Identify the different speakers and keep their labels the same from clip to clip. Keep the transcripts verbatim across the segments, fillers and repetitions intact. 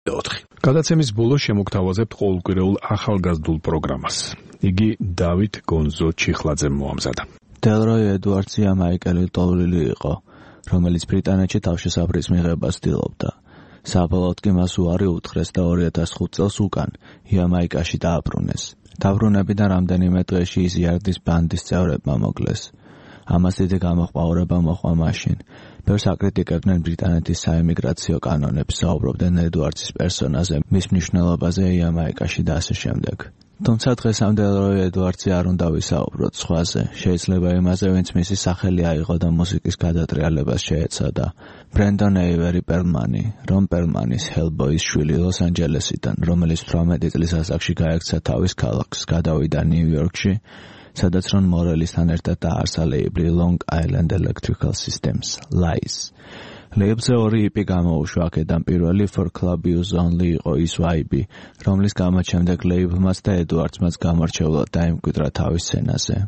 Speaker 1: ოთხი. გადაცემის ბოლოს შემოგთავაზებთ ყოველკვირეულ ახალგაზრდულ პროგრამას. იგი დავით გონზო ჩიხლაძემ მოამზადა.
Speaker 2: დელროი ედუარდსი ამაიკელი ტოვლილი იყო, რომელიც ბრიტანეთში თავშესაფრის მიღებას ცდილობდა. საბოლოოდ კი მას უარი უთხრეს და ორი ათას ხუთ წელს უკან იამაიკაში დააბრუნეს. დაბრუნებიდან რამდენიმე დღეში ის იარდის ბანდის წევრებმა მოკლეს. ამას დიდი გამოყვაურება მოჰყვა მაშინ. ბევრს აკრიტიკებდნენ ბრიტანეთის საემიგრაციო კანონებს, საუბრობდნენ ედუარდსის პერსონაზე, მის მნიშვნელობაზე იამაიკაში და ასე შემდეგ. თუმცა დღესამდე დელროი ედუარდსი არ უნდა ვისაუბროთ სხვაზე, შეიძლება იმაზე, ვინც მისი სახელი აიღო და მუსიკის გადატრიალებას შეეცადა. ბრენდონ ეივერი პერლმანი, რომ პერლმანის ჰელბოის შვილი ლოს-ანჯელესიდან, რომელიც თვრამეტი წლის ასაკში გაექცა თავის ქალაქს, გადავიდა ნიუ-იორკში, სადაც რონ მორელისთან ერთად დააარსა ლეიბლი Long Island Electrical Systems, ლაის. ლეიბლზე ორი იპი გამოუშვა, აქედან პირველი For Club Use Only იყო ის ვაიბი, რომლის გამო შემდეგ ლეიბლმაც და ედუარდსმაც გამორჩეულად დაიმკვიდრა თავის სცენაზე.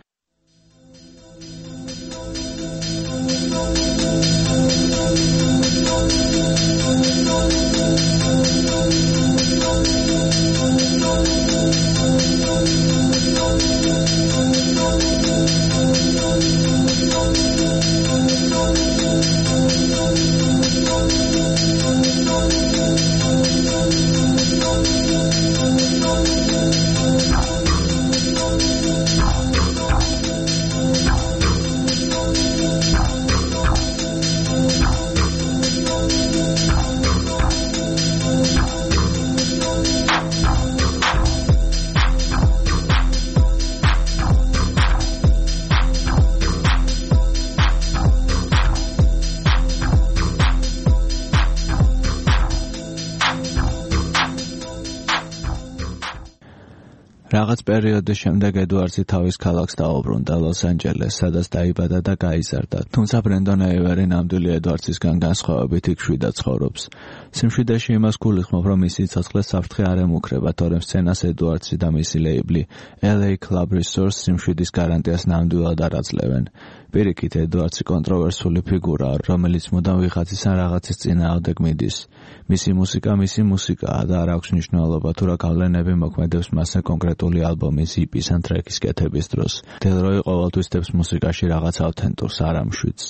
Speaker 2: რაღაც პერიოდის შემდეგ ედუარდსი თავის ქალაქს დაუბრუნდა ლოს-ანჯელესს, სადაც დაიბადა და გაიზარდა. თუმცა ბრენდონ ეივერი ნამდვილი ედუარდსისგან განსხვავებით იქ შვიდად ცხოვრობს. სიმშვიდეში იმას გულისხმობ, რომ მისი ცოცხლე საფრთხე არ ემუქრება, თორემ სცენას ედუარდსი და მისი ლეიბლი ელ ეი Club Resource სიმშვიდის გარანტიას ნამდვილად არ აძლევენ. პირიქით, ედუარდსი კონტროვერსული ფიგურაა, რომელიც მუდამ ვიღაცის ან რაღაცის წინააღმდეგ მიდის. მისი მუსიკა მისი მუსიკაა და არ აქვს მნიშვნელობა თუ რა გავლენები მოქმედებს მასზე კონკრეტული ალბომის იპის ან ტრეკის კეთების დროს. დელროი ყოველთვის დებს მუსიკაში რაღაც ავთენტურს, არ ამშვიდს.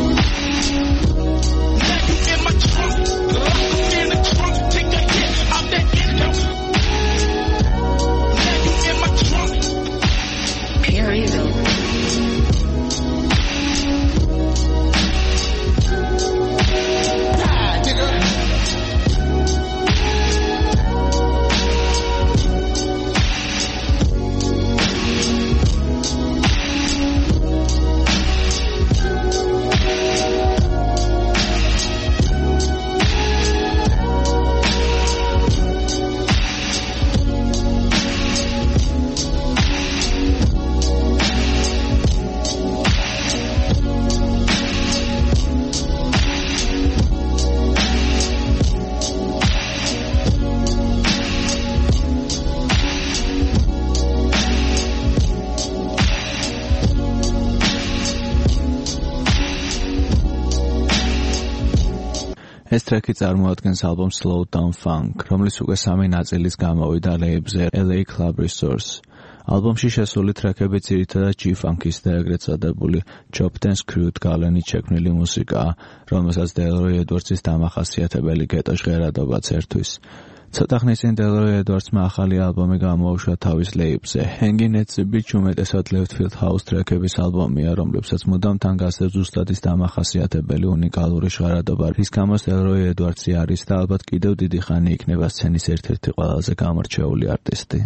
Speaker 2: ეს ტრეკი წარმოადგენს ალბომს Slow Down Funk, რომლის უკვე სამი ნაწილის გამოვიდა ლეიბლზე ელ ეი Club Resource. ალბომში შესული ტრეკები ძირითადად G-Funk-ის და ეგრეთ წოდებული Chopped and Screwed გავლენით შექმნილი მუსიკაა, რომელსაც დელროი ედუარდსის დამახასიათებელი გეტო ჟღერადობაც ერთვის. ცოტა ხნის წინ დელროი ედუარდსმა ახალი ალბომი გამოუშვა თავის ლეიბლზე. Hanging at the Beach უმეტესად Left Field House ტრეკების ალბომია, რომლებსაც მუდამ თან გასდევს ზუსტად ის დამახასიათებელი უნიკალური ჟღერადობა, რის გამოც დელროი ედუარდსი არის და ალბათ კიდევ დიდი ხანი იქნება სცენის ერთ-ერთი ყველაზე გამორჩეული არტისტი.